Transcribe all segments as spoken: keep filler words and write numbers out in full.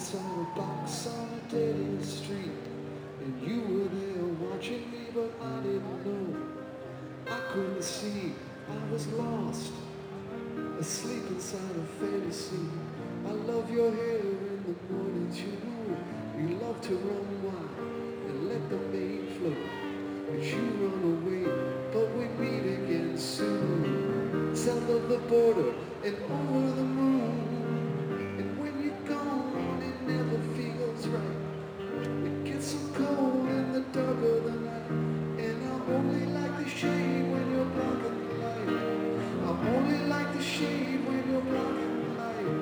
inside a box on a dead-end street. And you were there watching me, but I didn't know. I couldn't see, I was lost, asleep inside a fantasy. I love your hair in the mornings, you know. You love to run wild and let the main flow. But you run away, but we meet again soon. South of the border and over the moon. And when you're gone, it never feels right. It gets so cold in the dark of the night. And I only like the shade when you're blocking the light. I only like the shade when you're blocking the light.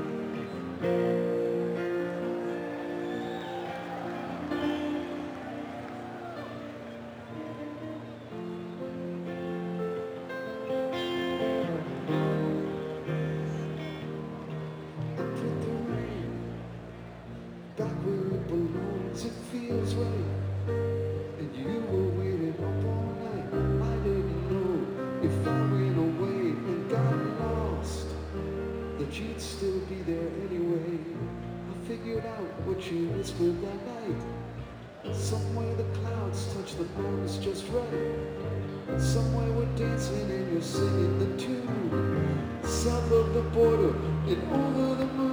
Back where it belongs, it feels right. And you were waiting up all night. I didn't know if I went away and got lost, that you'd still be there anyway. I figured out what you whispered that night. Somewhere the clouds touch the mountains just right. Somewhere we're dancing and you're singing the tune. South of the border and over the moon.